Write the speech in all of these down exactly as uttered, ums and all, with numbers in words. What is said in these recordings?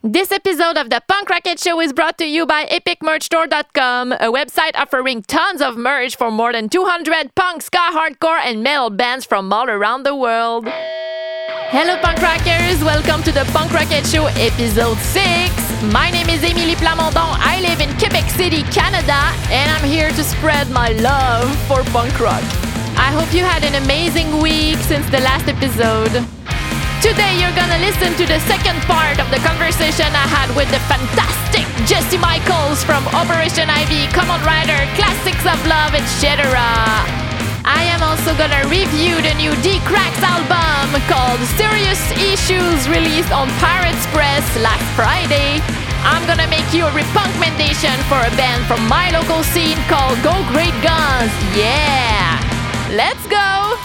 This episode of the Punk Rocket Show is brought to you by epic merch store dot com, a website offering tons of merch for more than two hundred punk, ska, hardcore, and metal bands from all around the world. Hello punk rockers, welcome to the Punk Rocket Show episode six. My name is Émilie Plamondon, I live in Quebec City, Canada, and I'm here to spread my love for punk rock. I hope you had an amazing week since the last episode. Today you're gonna listen to the second part of the conversation I had with the fantastic Jesse Michaels from Operation Ivy, Common Rider, Classics of Love, et cetera. I am also gonna review the new D-Cracks album called Serious Issues, released on Pirates Press last Friday. I'm gonna make you a recommendation for a band from my local scene called Go Great Guns. Yeah! Let's go!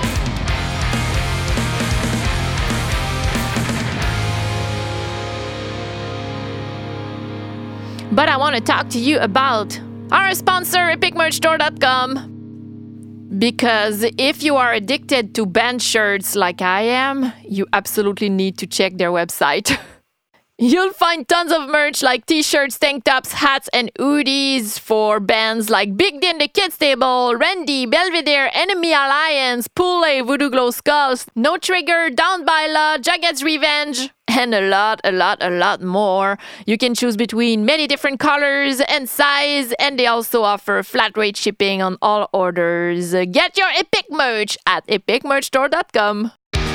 But I want to talk to you about our sponsor, epic merch store dot com. Because if you are addicted to band shirts like I am, you absolutely need to check their website. You'll find tons of merch like t-shirts, tank tops, hats, and hoodies for bands like Big Din, The Kids Table, Randy, Belvedere, Enemy Alliance, Poulet, Voodoo Glow Skulls, No Trigger, Down by Law, Jughead's Revenge, and a lot, a lot, a lot more. You can choose between many different colors and size, and they also offer flat rate shipping on all orders. Get your epic merch at epic merch store dot com.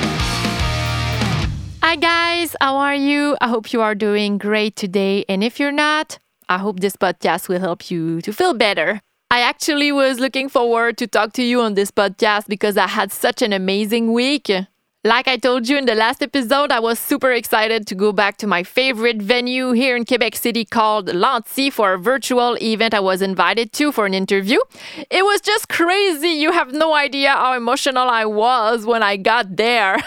Hi guys, how are you? I hope you are doing great today. And if you're not, I hope this podcast will help you to feel better. I actually was looking forward to talk to you on this podcast because I had such an amazing week. Like I told you in the last episode, I was super excited to go back to my favorite venue here in Quebec City called Lanty for a virtual event I was invited to for an interview. It was just crazy. You have no idea how emotional I was when I got there.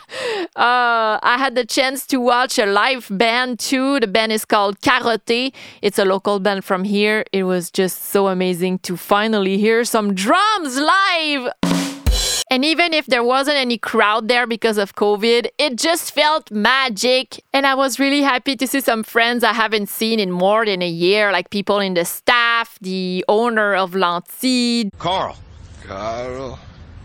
uh, I had the chance to watch a live band too. The band is called Carotte. It's a local band from here. It was just so amazing to finally hear some drums live. And even if there wasn't any crowd there because of COVID, it just felt magic. And I was really happy to see some friends I haven't seen in more than a year, like people in the staff, the owner of Lanty. Carl. Carl.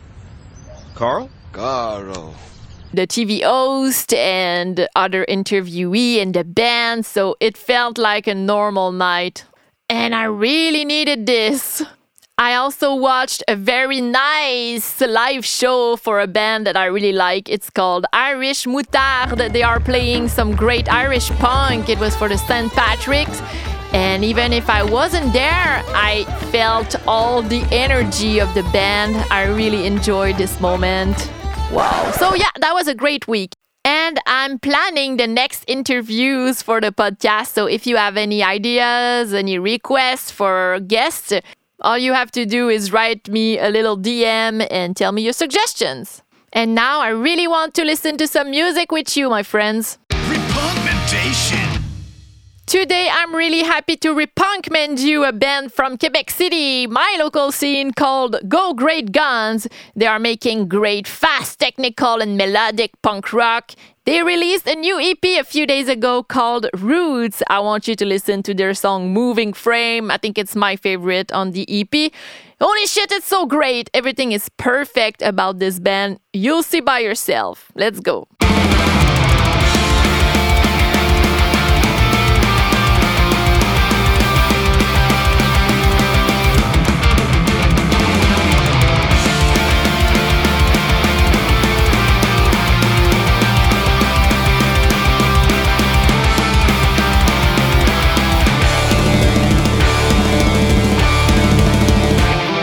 Carl? Carl. The T V host and other interviewee in the band. So it felt like a normal night. And I really needed this. I also watched a very nice live show for a band that I really like. It's called Irish Moutarde. They are playing some great Irish punk. It was for the Saint Patrick's. And even if I wasn't there, I felt all the energy of the band. I really enjoyed this moment. Wow. So yeah, that was a great week. And I'm planning the next interviews for the podcast. So if you have any ideas, any requests for guests, all you have to do is write me a little D M and tell me your suggestions. And now I really want to listen to some music with you, my friends. Repunkmentation. Today I'm really happy to repunkment you a band from Quebec City, my local scene called Go Great Guns. They are making great, fast, technical, and melodic punk rock. They released a new E P a few days ago called Roots. I want you to listen to their song Moving Frame. I think it's my favorite on the E P. Holy shit, it's so great. Everything is perfect about this band. You'll see by yourself. Let's go.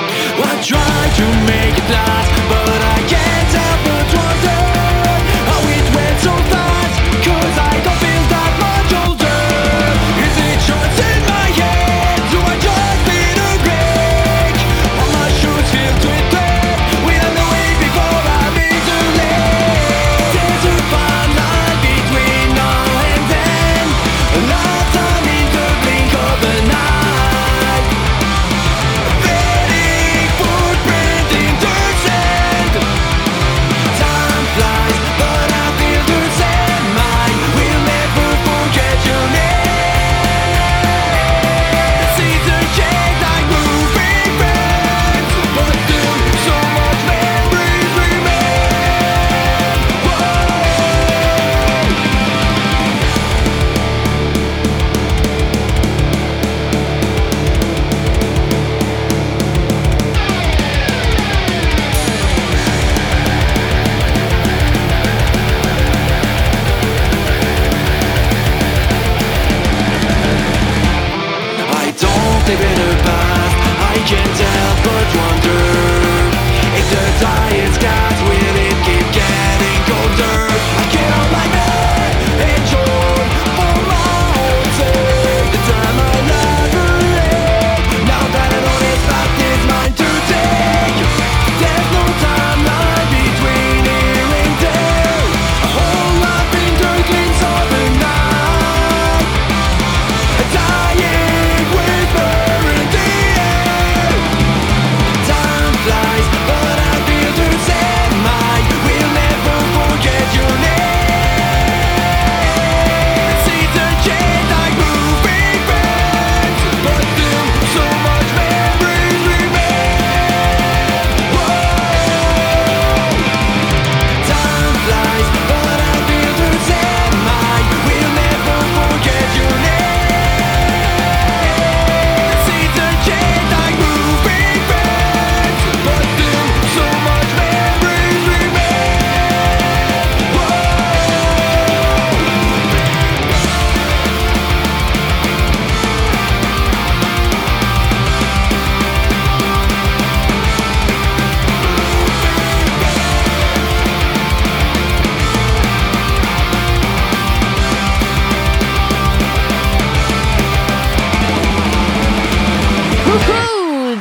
Try to make it last, but I can't help but wonder how we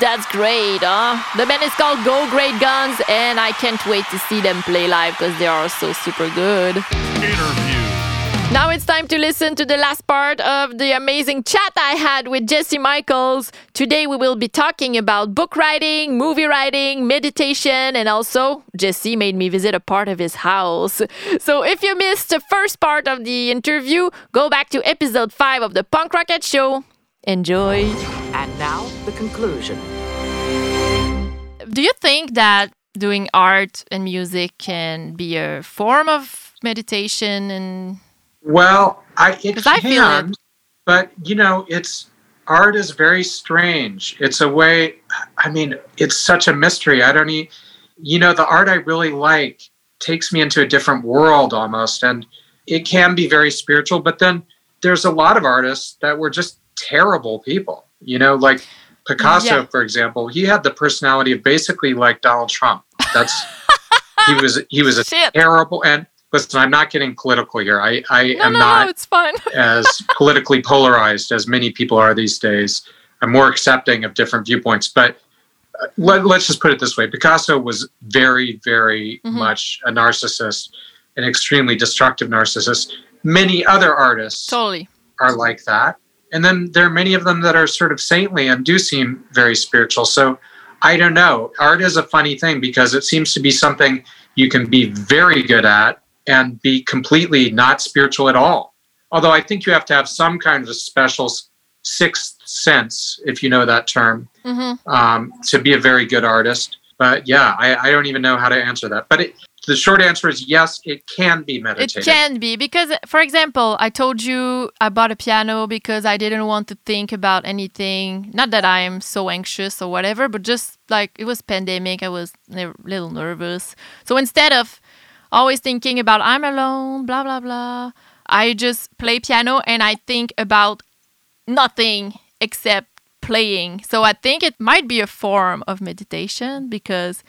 that's great, huh? The band is called Go Great Guns, and I can't wait to see them play live because they are so super good. Interview. Now it's time to listen to the last part of the amazing chat I had with Jesse Michaels. Today we will be talking about book writing, movie writing, meditation, and also Jesse made me visit a part of his house. So if you missed the first part of the interview, go back to episode five of the Punk Rocket Show. Enjoy. And now, the conclusion. Do you think that doing art and music can be a form of meditation? And Well, I it 'Cause I feel can, it. but you know, it's art is very strange. It's a way. I mean, it's such a mystery. I don't need. You know, the art I really like takes me into a different world almost, and it can be very spiritual. But then there's a lot of artists that were just terrible people. You know, like Picasso, Yeah. for example. He had the personality of basically like Donald Trump. That's he was. He was a Shit. terrible and. Listen, I'm not getting political here. I, I no, am no, not no, it's fine. as politically polarized as many people are these days. I'm more accepting of different viewpoints. But uh, let, let's just put it this way. Picasso was very, very Mhm. much a narcissist, an extremely destructive narcissist. Many other artists Totally. are like that. And then there are many of them that are sort of saintly and do seem very spiritual. So I don't know. Art is a funny thing because it seems to be something you can be very good at and be completely not spiritual at all. Although I think you have to have some kind of a special s- sixth sense, if you know that term, Mm-hmm. um, to be a very good artist. But yeah, I, I don't even know how to answer that. But it, the short answer is yes, it can be It meditative. can be because, for example, I told you I bought a piano because I didn't want to think about anything. Not that I am so anxious or whatever, but just like it was pandemic, I was a little nervous. So instead of always thinking about I'm alone, blah, blah, blah, I just play piano and I think about nothing except playing. So I think it might be a form of meditation because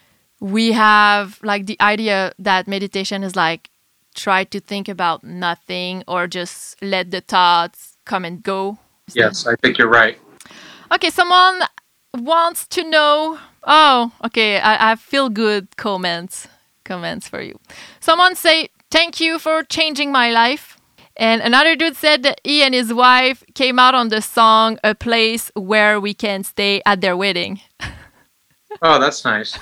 we have like the idea that meditation is like try to think about nothing or just let the thoughts come and go. Yes, I think you're right. Okay, someone wants to know. Oh, okay, I, I feel good comments. Comments for you. Someone say, thank you for changing my life. And another dude said that he and his wife came out on the song A Place Where We Can Stay at their wedding. Oh, that's nice.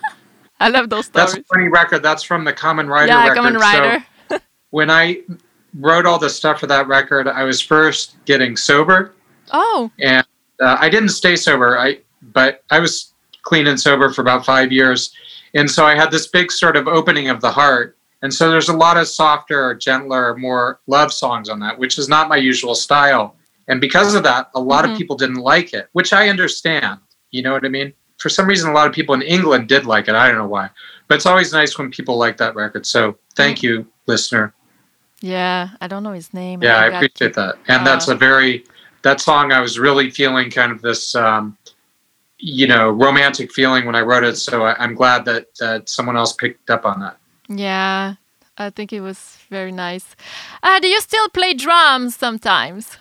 I love those stories. That's a funny record. That's from the Common Rider yeah, record. Common Rider. So when I wrote all the stuff for that record, I was first getting sober. Oh, And uh, I didn't stay sober, I but I was clean and sober for about five years. And so I had this big sort of opening of the heart. And so there's a lot of softer, gentler, more love songs on that, which is not my usual style. And because of that, a lot Mhm. of people didn't like it, which I understand. You know what I mean? For some reason, a lot of people in England did like it. I don't know why. But it's always nice when people like that record. So thank you, listener. yeah. I don't know his name. Yeah, I forgot. appreciate that. And that's Uh, a very, that song, I was really feeling kind of this, um, you know, romantic feeling when I wrote it. So I, I'm glad that, that someone else picked up on that. Yeah, I think it was very nice. Uh, do you still play drums sometimes?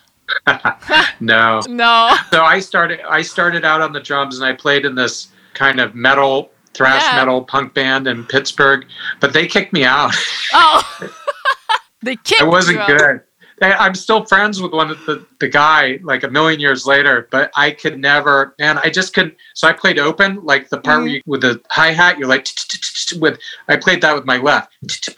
No. No. So I started, I started out on the drums and I played in this kind of metal, thrash Yeah. metal punk band in Pittsburgh, but they kicked me out. Oh, they kicked I wasn't you out. good. I- I'm still friends with one of the, the guy like a million years later, but I could never, man, I just couldn't. So I played open, like the part where you, with the hi-hat, you're like, with, I played that with my left.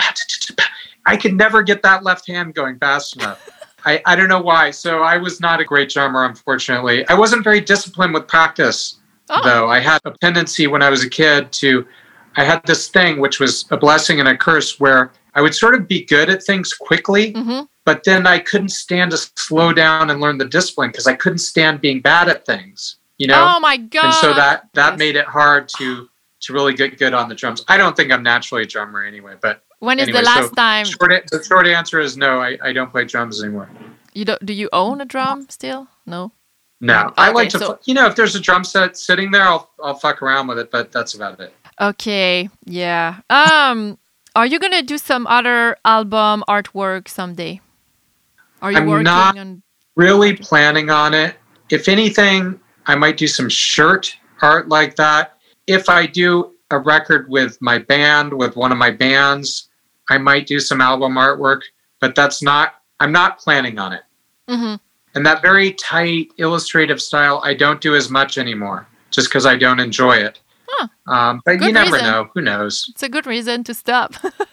I could never get that left hand going fast enough. I, I don't know why. So I was not a great drummer, unfortunately. I wasn't very disciplined with practice, Oh. though. I had a tendency when I was a kid to, I had this thing, which was a blessing and a curse, where I would sort of be good at things quickly, Mm-hmm. but then I couldn't stand to slow down and learn the discipline because I couldn't stand being bad at things, you know? Oh my god. and so that, that Yes. made it hard to, to really get good on the drums. I don't think I'm naturally a drummer anyway, but When is anyway, the last so time short, a- the short answer is no, I, I don't play drums anymore. you do? Do you own a drum still? No. No, I Okay, like to, so- fu- you know, if there's a drum set sitting there, I'll, I'll fuck around with it, but that's about it. Okay. Yeah. Um. Are you gonna do some other album artwork someday? Are you I'm working not- on? Really planning on it. If anything, I might do some shirt art like that. If I do a record with my band, with one of my bands, I might do some album artwork, but that's not, I'm not planning on it. Mm-hmm. And that very tight illustrative style, I don't do as much anymore just because I don't enjoy it. Huh. Um, but Good you never reason. know. Who knows? It's a good reason to stop.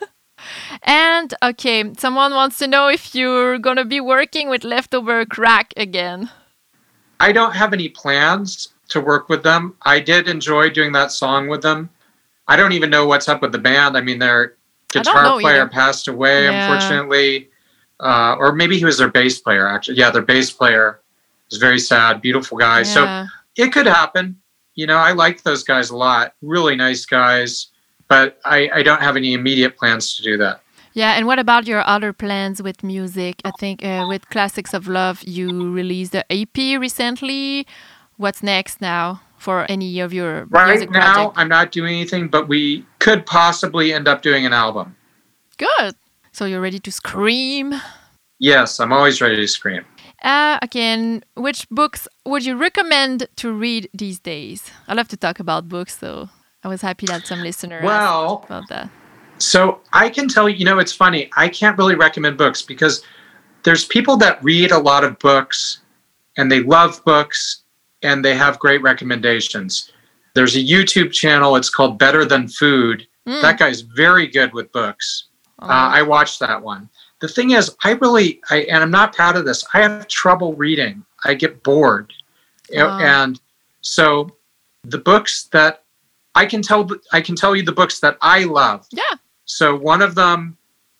And, okay, someone wants to know if you're going to be working with Leftover Crack again. I don't have any plans to work with them. I did enjoy doing that song with them. I don't even know what's up with the band. I mean, their guitar player either. passed away, Yeah. unfortunately. Uh, or maybe he was their bass player, actually. Yeah, their bass player was very sad, beautiful guy. So Yeah. it could happen. You know, I like those guys a lot. Really nice guys. But I, I don't have any immediate plans to do that. Yeah, and what about your other plans with music? I think uh, with Classics of Love, you released the E P recently. What's next now for any of your Right music now, projects? I'm not doing anything, but we could possibly end up doing an album. Good. So you're ready to scream? Yes, I'm always ready to scream. Uh, again, which books would you recommend to read these days? I love to talk about books, so I was happy that some listener Well, asked about that. So I can tell you, you know, it's funny. I can't really recommend books because there's people that read a lot of books and they love books and they have great recommendations. There's a YouTube channel. It's called Better Than Food. Mm. That guy's very good with books. Oh. Uh, I watched that one. The thing is, I really, I, and I'm not proud of this, I have trouble reading. I get bored. Oh. And so the books that I can tell, I can tell you the books that I love. Yeah. So one of them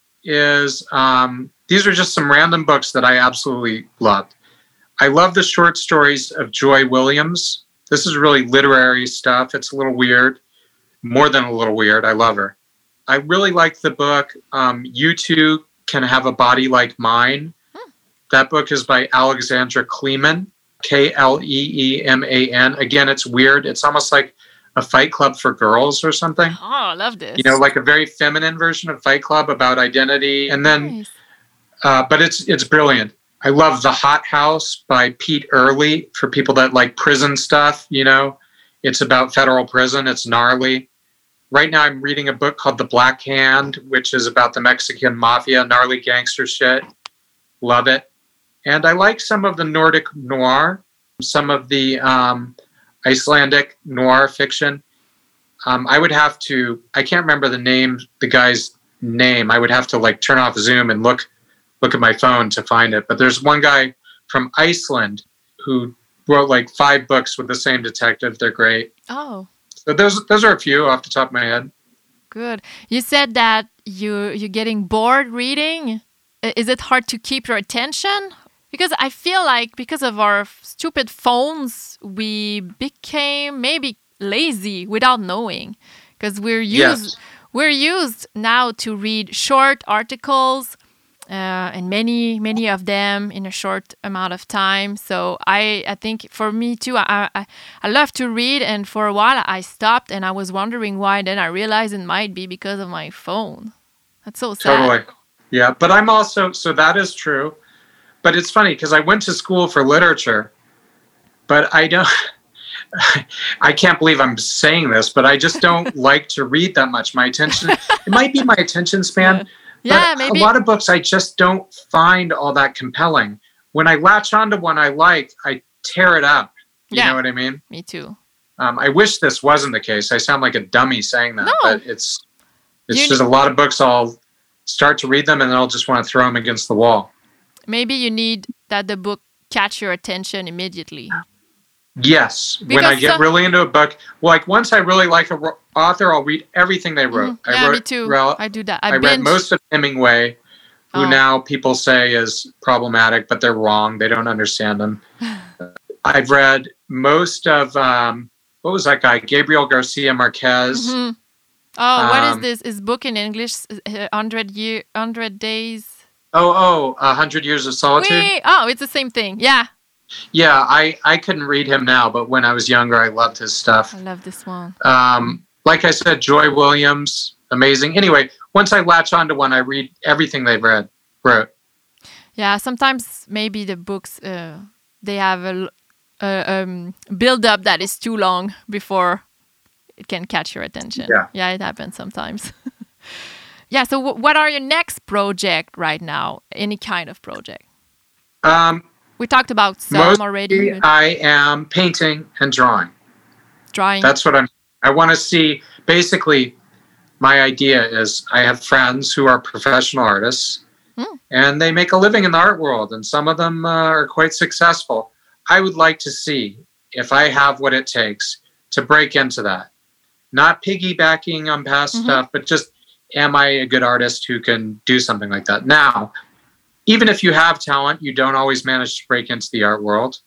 is, um, these are just some random books that I absolutely loved. I love the short stories of Joy Williams. This is really literary stuff. It's a little weird, more than a little weird. I love her. I really like the book, um, You Too Can Have a Body Like Mine. Hmm. That book is by Alexandra Kleeman, K L E E M A N. Again, it's weird. It's almost like a Fight Club for girls or something. Oh, I love this. You know, like a very feminine version of Fight Club about identity. And then, Nice. uh, but it's it's brilliant. I love The Hot House by Pete Early for people that like prison stuff, you know. It's about federal prison. It's gnarly. Right now I'm reading a book called The Black Hand, which is about the Mexican mafia, gnarly gangster shit. Love it. And I like some of the Nordic noir, some of the um, Icelandic noir fiction. Um, I would have to, I can't remember the name, the guy's name. I would have to like turn off Zoom and look look at my phone to find it. But there's one guy from Iceland who wrote like five books with the same detective. They're great. Oh, So those those are a few off the top of my head. good. You said that you you're getting bored reading. I- Is it hard to keep your attention? Because I feel like because of our f- stupid phones, we became maybe lazy without knowing. Because we're used Yes. we're used now to read short articles, uh, and many many of them in a short amount of time. So I I think for me too, I I, I love to read, and for a while I stopped, and I was wondering why. Then I realized it might be because of my phone. That's so sad. Totally. Yeah, but I'm also, so that is true. But it's funny because I went to school for literature, but I don't, I can't believe I'm saying this, but I just don't like to read that much. My attention, it might be my attention span. Yeah, but maybe. A lot of books I just don't find all that compelling. When I latch onto one I like, I tear it up. You Yeah. know what I mean? Me too. Um, I wish this wasn't the case. I sound like a dummy saying that, No. but it's it's You- just a lot of books. I'll start to read them and then I'll just want to throw them against the wall. Maybe you need that the book catch your attention immediately. Yes, when I Because get some- really into a book, like once I really like a ro- author, I'll read everything they wrote. Mhm. Yeah, I wrote, me too. rel- I do that. I, I read binge. most of Hemingway, who Oh. now people say is problematic, but they're wrong. They don't understand him. I've read most of um, what was that guy, Gabriel Garcia Marquez. Mhm. Oh, what is Um, this? Is book in English? Uh, Hundred year, hundred days. Oh, oh, A Hundred Years of Solitude. Wait. Oh, it's the same thing. Yeah, Yeah, I, I couldn't read him now, but when I was younger, I loved his stuff. I love this one. Um, like I said, Joy Williams, amazing. Anyway, once I latch onto one, I read everything they've read, wrote. Yeah, sometimes maybe the books uh, they have a l- uh, um, build-up that is too long before it can catch your attention. Yeah, yeah, it happens sometimes. Yeah, so w- what are your next project right now? Any kind of project? Um, we talked about some mostly already. but I am painting and drawing. Drawing. That's what I'm. I want to see. Basically, my idea is I have friends who are professional artists, Mm. and they make a living in the art world, and some of them uh, are quite successful. I would like to see if I have what it takes to break into that. Not piggybacking on past Mhm. stuff, but just, am I a good artist who can do something like that? Now, even if you have talent, you don't always manage to break into the art world.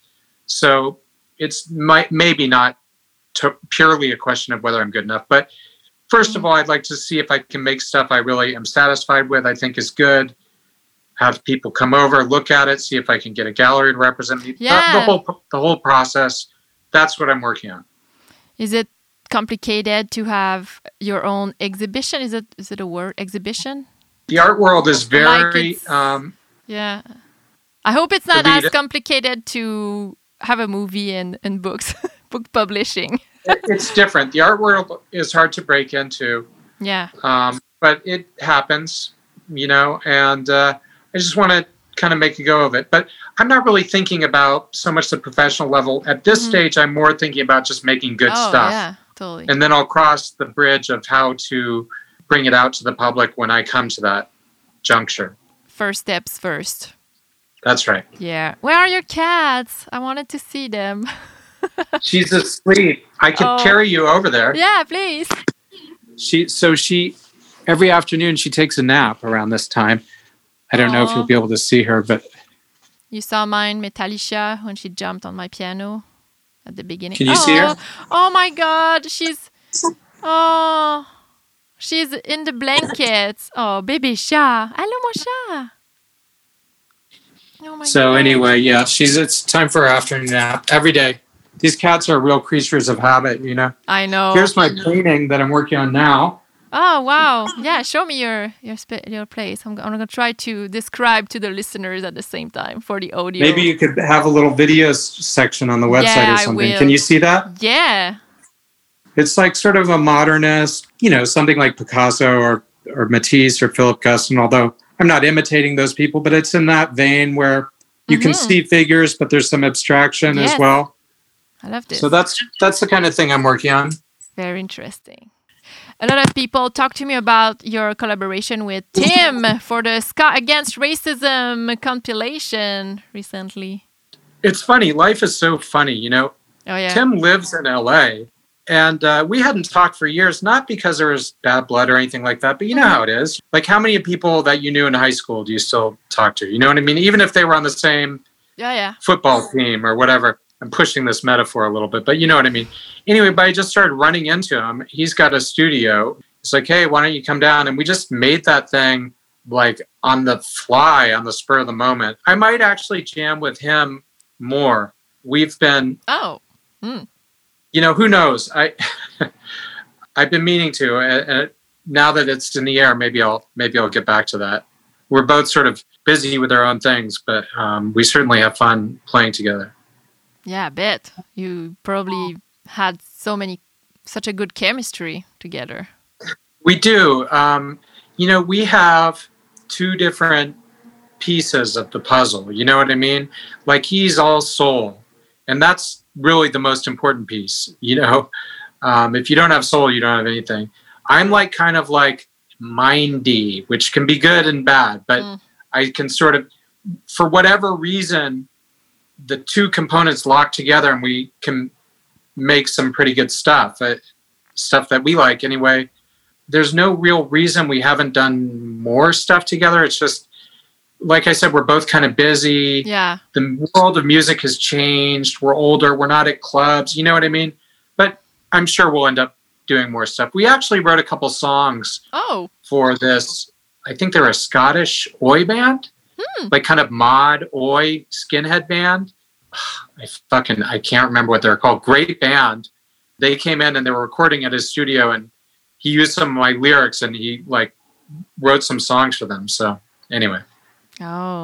So it's might, maybe not to purely a question of whether I'm good enough. But first of all, I'd like to see if I can make stuff I really am satisfied with, I think is good. Have people come over, look at it, see if I can get a gallery to represent me. Yeah. The, the whole the whole process. That's what I'm working on. Is it complicated to have your own exhibition? Is it is it a word, exhibition? The art world is very Like it's- um, Yeah. I hope it's not To as read- complicated to have a movie and, and books, book publishing. it- it's different. The art world is hard to break into, Yeah. um, but it happens, you know. And uh, I just want to kind of make a go of it. But I'm not really thinking about so much the professional level at this Mhm. stage. I'm more thinking about just making good oh, stuff. yeah, totally. And then I'll cross the bridge of how to bring it out to the public when I come to that juncture. First steps first. That's right. Yeah. Where are your cats? I wanted to see them. She's asleep. I could Oh. carry you over there. Yeah, please. She so she every afternoon she takes a nap around this time. I don't know if Aw. you'll be able to see her, but You saw mine, Metallica, when she jumped on my piano at the beginning. Can you oh, see her? Oh my God, she's oh, she's in the blankets. Oh, baby chat. Allô, mon chat. Oh my so God. anyway, yeah, she's it's time for her afternoon nap every day. These cats are real creatures of habit, you know. I know. Here's my painting that I'm working on now. Oh wow! Yeah, show me your your sp- your place. I'm, g- I'm gonna try to describe to the listeners at the same time for the audio. Maybe you could have a little video s- section on the website Yeah, or I something. will. Can you see that? Yeah. It's like sort of a modernist, you know, something like Picasso or or Matisse or Philip Guston, although I'm not imitating those people, but it's in that vein where you can Mhm. see figures, but there's some abstraction Yes. as well. I love this. So that's that's the kind of thing I'm working on. Very interesting. A lot of people talk to me about your collaboration with Tim for the Ska Against Racism compilation recently. It's funny. Life is so funny, you know. Oh yeah. Tim lives in L A, and uh, we hadn't talked for years, not because there was bad blood or anything like that, but you know how it is. Like, how many people that you knew in high school do you still talk to? You know what I mean? Even if they were on the same Yeah, yeah. football team or whatever. I'm pushing this metaphor a little bit, but you know what I mean. Anyway, but I just started running into him. He's got a studio. It's like, hey, why don't you come down? And we just made that thing like on the fly, on the spur of the moment. I might actually jam with him more. We've been, Oh. you know, who knows? I, I've been meaning to. And uh, now that it's in the air, maybe I'll maybe I'll get back to that. We're both sort of busy with our own things, but um, we certainly have fun playing together. Yeah, I bet. You probably had so many, such a good chemistry together. We do. Um, you know, we have two different pieces of the puzzle. You know what I mean? Like, he's all soul. And that's really the most important piece. You know, um, if you don't have soul, you don't have anything. I'm like kind of like mindy, which can be good and bad. But Mm. I can sort of, for whatever reason, the two components lock together and we can make some pretty good stuff, uh, stuff that we like anyway. There's no real reason we haven't done more stuff together. It's just, like I said, we're both kind of busy. Yeah. The world of music has changed. We're older. We're not at clubs. You know what I mean? But I'm sure we'll end up doing more stuff. We actually wrote a couple songs Oh. for this. I think they're a Scottish oi band. Like kind of mod oi skinhead band. I fucking I can't remember what they're called. Great band. They came in and they were recording at his studio, and he used some of my lyrics and he like wrote some songs for them. So anyway, Oh.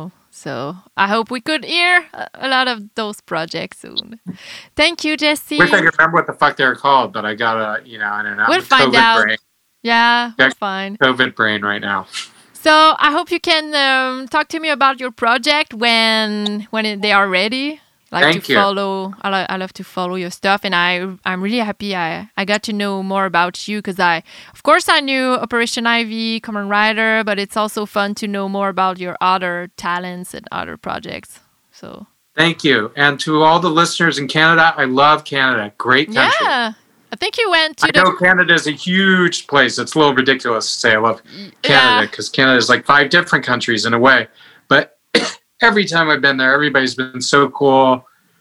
So I hope we could hear a, a lot of those projects soon. Thank you, Jesse. Wish I could remember what the fuck they were called, but I gotta, you know, I don't know. We'll I'm find COVID out. Brain. Yeah, Yeah. we'll find. COVID brain right now. So I hope you can um, talk to me about your project when when it, they are ready. Like Thank to you. follow, I, lo- I love to follow your stuff, and I I'm really happy I, I got to know more about you because I of course I knew Operation Ivy, Kamen Rider, but it's also fun to know more about your other talents and other projects. So Thank you. And to all the listeners in Canada, I love Canada. Great country. yeah, I think you went to I the know Canada is a huge place. It's a little ridiculous to say I love Canada because Canada is like five different countries in a way. But every time I've been there, everybody's been so cool.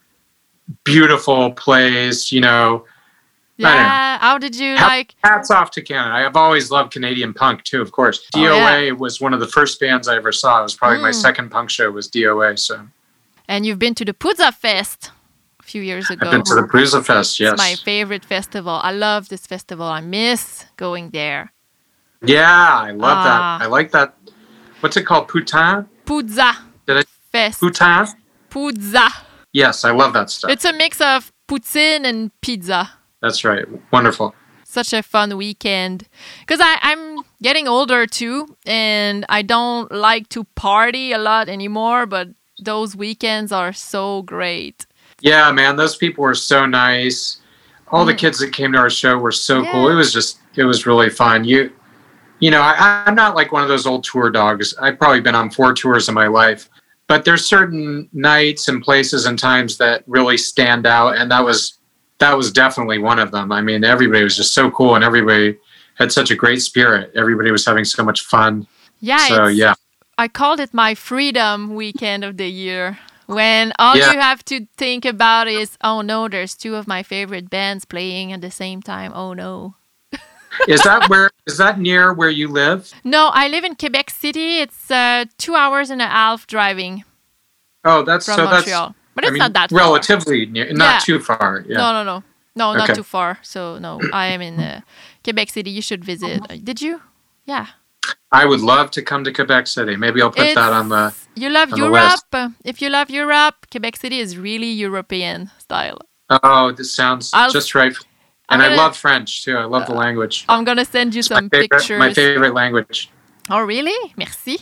Beautiful place, you know. yeah. How did you Hat- like? Hats off to Canada. I've always loved Canadian punk too, of course. Oh, D O A yeah. was one of the first bands I ever saw. It was probably my Mm. second punk show was D O A. So And you've been to the Puzza Fest a few years ago. I've been to the Bruiser Fest, yes. It's my favorite festival. I love this festival. I miss going there. Yeah, I love Ah. that. I like that. What's it called? Poutin? Puzza Did I Fest. Poutin? Puzza. Yes, I love that stuff. It's a mix of poutine and pizza. That's right. Wonderful. Such a fun weekend. Because I'm getting older too, and I don't like to party a lot anymore, but those weekends are so great. Yeah, man, those people were so nice. All the kids that came to our show were so Mm. Yeah. cool. It was just, it was really fun. You, you know, I, I'm not like one of those old tour dogs. I've probably been on four tours in my life, but there's certain nights and places and times that really stand out, and that was, that was definitely one of them. I mean, everybody was just so cool, and everybody had such a great spirit. Everybody was having so much fun. Yeah, So it's- yeah, I called it my freedom weekend of the year. When all Yeah. you have to think about is, oh no, there's two of my favorite bands playing at the same time. Oh no. is that where is that near where you live? No, I live in Quebec City. It's uh, two hours and a half driving Oh, that's from so Montreal. that's But I it's mean, not that far. relatively near, not Yeah. too far. Yeah. No, no, no. No, not Okay. too far. So, no, I am in uh, Quebec City. You should visit. Uh, Did you? Yeah. I would love to come to Quebec City. Maybe I'll put that on the. You love on the Europe. list. uh, If you love Europe, Quebec City is really European style. Oh, this sounds I'll- just right. I'm And I gonna- love French too. I love the language. I'm going to send you some my favorite, pictures. my favorite language. Oh, really? Merci.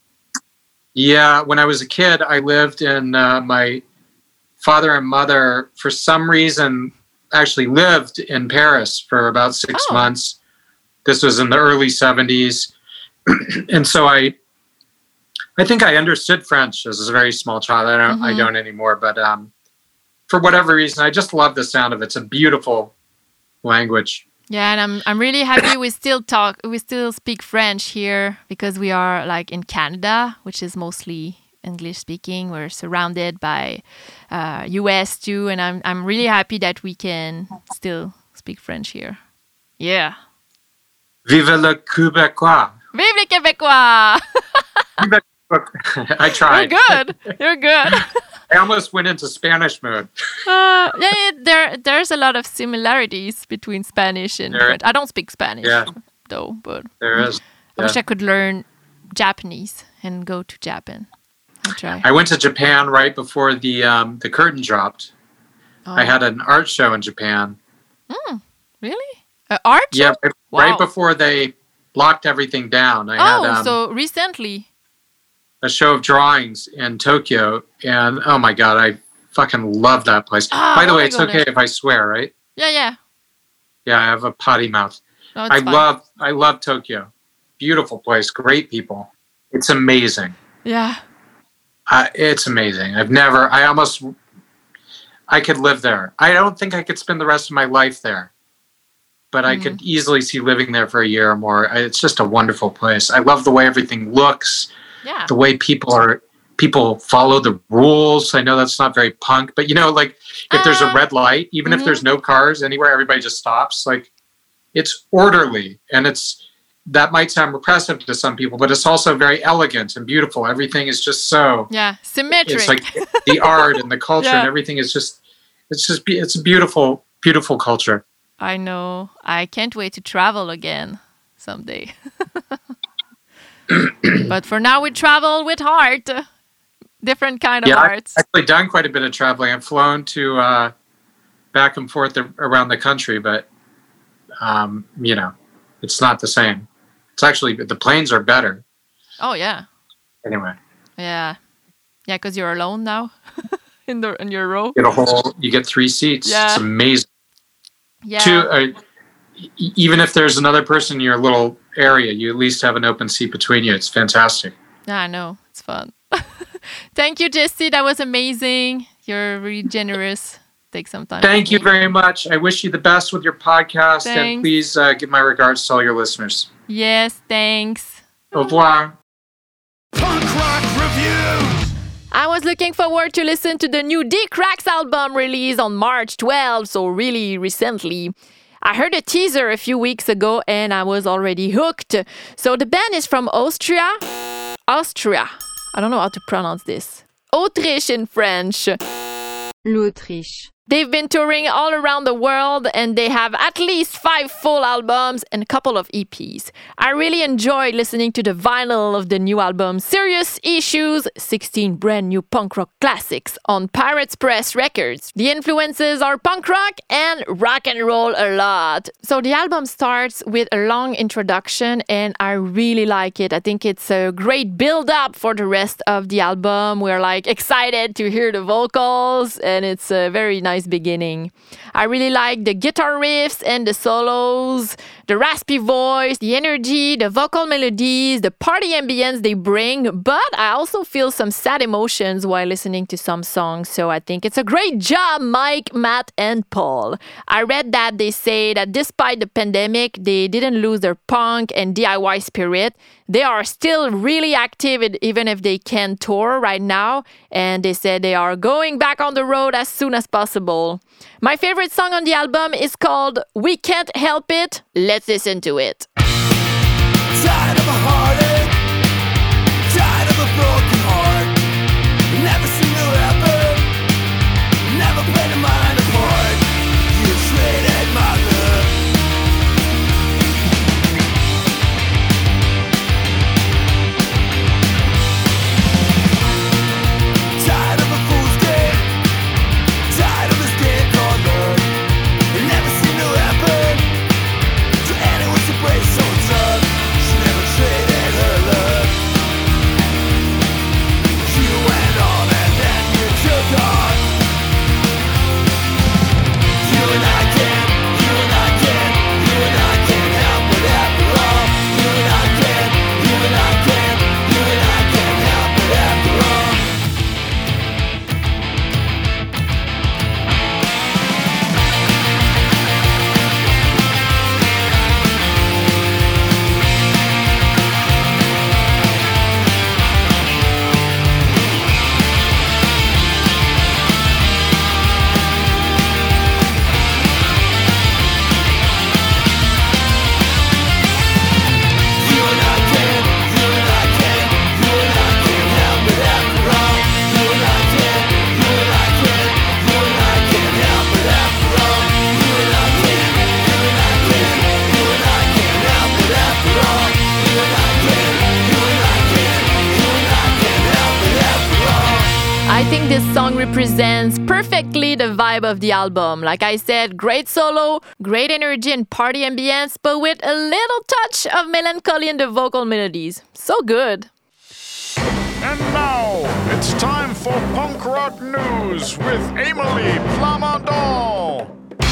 Yeah, when I was a kid, I lived in uh, my father and mother. For some reason, actually lived in Paris for about six Oh. months. This was in the early seventies, and so I, I think I understood French as a very small child. I don't, I Mhm. don't anymore. But um, for whatever reason, I just love the sound of it. It's a beautiful language. Yeah, and I'm I'm really happy we still talk we still speak French here because we are like in Canada, which is mostly English speaking. We're surrounded by uh, U S too, and I'm I'm really happy that we can still speak French here. Yeah. Vive le Québécois! Vive les Québécois! Vive le- I You're tried. good. You're good. I almost went into Spanish mode. Uh, yeah, yeah, there there's a lot of similarities between Spanish and There- French. I don't speak Spanish Yeah. though, but There is. I wish Yeah. I could learn Japanese and go to Japan. I try. I went to Japan right before the um, the curtain dropped. Oh, I had an art show in Japan. really? Uh, art? Yeah, right, Wow. right before they locked everything down. I Oh, had um, so recently. a show of drawings in Tokyo, and oh my god, I fucking love that place. Ah, By the I way, wanna it's go okay there. if I swear, right? Yeah, yeah. Yeah, I have a potty mouth. No, it's I fine. love I love Tokyo. Beautiful place, great people. It's amazing. Yeah. Uh, it's amazing. I've never. I almost. I could live there. I don't think I could spend the rest of my life there, but I Mm-hmm. could easily see living there for a year or more. I- It's just a wonderful place. I love the way everything looks, Yeah. the way people are. People follow the rules. I know that's not very punk, but you know, like if there's a Uh, red light, even if mhm. there's no cars anywhere, everybody just stops. Like it's orderly, and it's that might sound repressive to some people, but it's also very elegant and beautiful. Everything is just so. Yeah. Symmetric. It's like the art and the culture Yeah. and everything is just. It's just. be- It's a beautiful, beautiful culture. I know. I can't wait to travel again someday. But for now, we travel with heart. Different kind of yeah, arts. I've actually done quite a bit of traveling. I've flown to uh, back and forth around the country, but um, you know, it's not the same. It's actually the planes are better. Oh yeah. Anyway. Yeah, yeah, because you're alone now in the in your row. You get a whole. You get three seats. Yeah. It's amazing. Yeah. Two. Uh, e- even if there's another person in your little area, you at least have an open seat between you. It's fantastic. Yeah, I know. It's fun. Thank you, Jesse. That was amazing. You're really generous. Take some time. Thank you very much. I wish you the best with your podcast. Thanks. And please uh, give my regards to all your listeners. Yes, thanks. Au revoir. Punk rock reviews. I was looking forward to listen to the new D-Cracks album released on March twelfth, so really recently. I heard a teaser a few weeks ago and I was already hooked. So the band is from Austria. Austria. I don't know how to pronounce this. Autriche in French. L'Autriche. They've been touring all around the world and they have at least five full albums and a couple of E Ps. I really enjoyed listening to the vinyl of the new album Serious Issues, sixteen brand new punk rock classics on Pirates Press Records. The influences are punk rock and rock and roll a lot. So the album starts with a long introduction and I really like it. I think it's a great build up for the rest of the album. We're like excited to hear the vocals and it's a very nice beginning. I really like the guitar riffs and the solos, the raspy voice, the energy, the vocal melodies, the party ambience they bring, but I also feel some sad emotions while listening to some songs, so I think it's a great job, Mike, Matt, and Paul. I read that they say that despite the pandemic, they didn't lose their punk and D I Y spirit. They are still really active even if they can't tour right now, and they said they are going back on the road as soon as possible. My favorite song on the album is called We Can't Help It. Let's listen to it. Tired of a heartache. Tired of a broken heart. Never seen you happen. Never played a mind apart. You traded my love. Tired of a fool's game. Tired of this game called love. Never seen you happen. To anyone to break so tough. She never traded her love. You went on and then you took on. You and I can't, you and I can't, you and I can't help it after all. You and I can't, you and I can't, you and I can't help it after all. You and I can't, you and I can't, you and I can't help it after all. You and I can't, you and I can't, you and I can't help it after all. You and I can't, you and I can't, you and I can't help it after all. You and I can't, you and I can't, you and I can't help it after all. I think this song represents perfectly the vibe of the album. Like I said, great solo, great energy and party ambience, but with a little touch of melancholy in the vocal melodies. So good. And now, it's time for Punk Rock News with Emily Plamondon.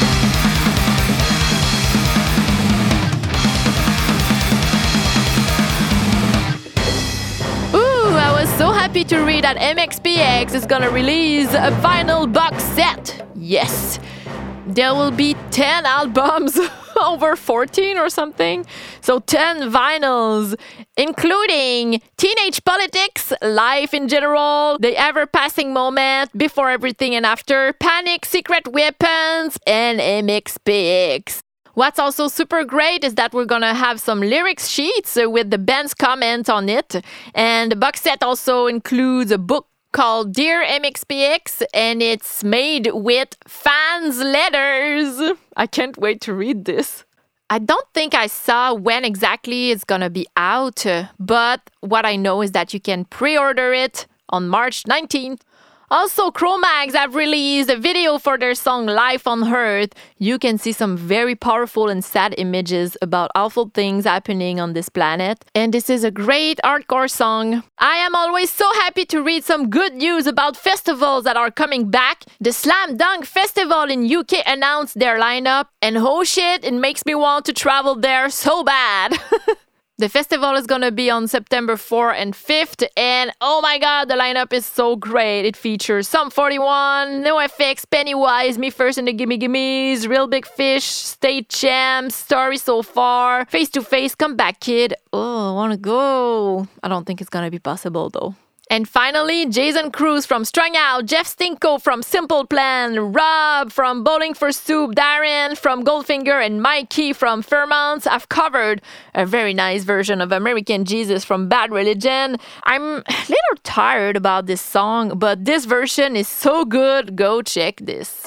Ooh, I was so happy to read that M X P X is gonna release a vinyl box set. Yes. There will be ten albums, over fourteen or something. So ten vinyls, including Teenage Politics, Life in General, The Ever-Passing Moment, Before Everything and After, Panic, Secret Weapons, and M X P X. What's also super great is that we're gonna have some lyrics sheets uh, with the band's comments on it. And the box set also includes a book called Dear M X P X, and it's made with fans' letters. I can't wait to read this. I don't think I saw when exactly it's gonna be out, uh, but what I know is that you can pre-order it on March nineteenth. Also, Cro-Mags have released a video for their song Life on Earth. You can see some very powerful and sad images about awful things happening on this planet. And this is a great hardcore song. I am always so happy to read some good news about festivals that are coming back. The Slam Dunk Festival in U K announced their lineup. And oh shit, it makes me want to travel there so bad. The festival is going to be on September fourth and fifth, and oh my god, the lineup is so great. It features Sum forty-one, NoFX, Pennywise, Me First and the Gimme Gimmes, Real Big Fish, State Champs, Story So Far, Face to Face, Come Back Kid. Oh, I want to go. I don't think it's going to be possible though. And finally, Jason Cruz from Strung Out, Jeff Stinko from Simple Plan, Rob from Bowling for Soup, Darren from Goldfinger, and Mikey from Fairmount have covered a very nice version of American Jesus from Bad Religion. I'm a little tired about this song, but this version is so good. Go check this.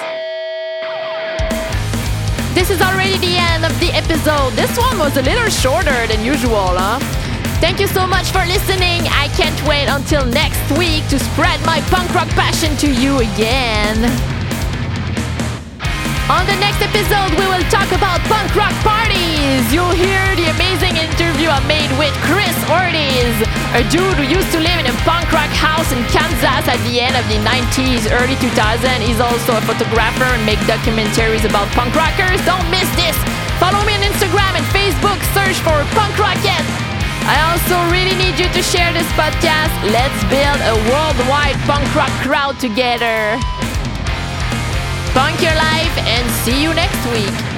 This is already the end of the episode. This one was a little shorter than usual, huh? Thank you so much for listening. I can't wait until next week to spread my punk rock passion to you again. On the next episode, we will talk about punk rock parties. You'll hear the amazing interview I made with Chris Ortiz, a dude who used to live in a punk rock house in Kansas at the end of the nineties, early two thousand. He's also a photographer and makes documentaries about punk rockers. Don't miss this. Follow me on Instagram and Facebook. Search for Punk Rocket. I also really need you to share this podcast. Let's build a worldwide punk rock crowd together. Punk your life and see you next week.